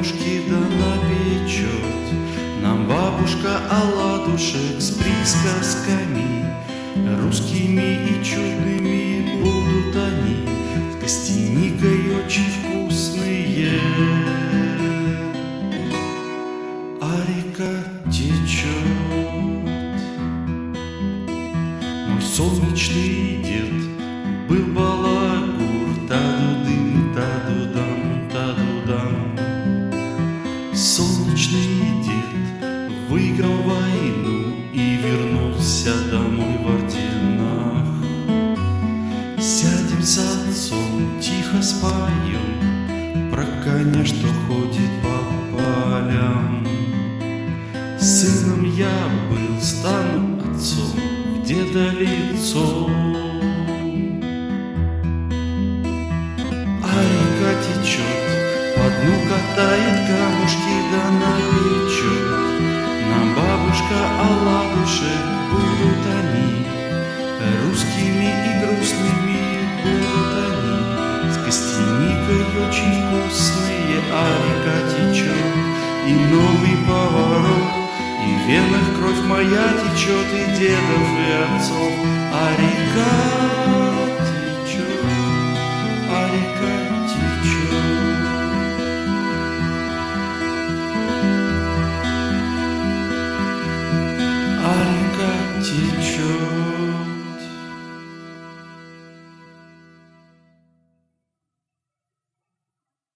камушки да напечет нам бабушка оладушек с присказками. Русскими и чудными будут они, с гостиникой очень вкусные. А река течет. Мой солнечный дед был балагур, таду-дым, таду-дам, таду-дам. Солнечный дед выиграл войну и вернулся домой в орденах. Сядем с отцом, тихо споем про коня, что ходит по полям. Сыном я был, стану отцом, в деда лицо. А река течет, по дну катает камушки да напечет нам бабушка оладушек. Будут они русскими и грустными, будут они с гостиникой очень вкусные. А река течет, и новый поворот, и в венах кровь моя течет, и дедов, и отцов. А река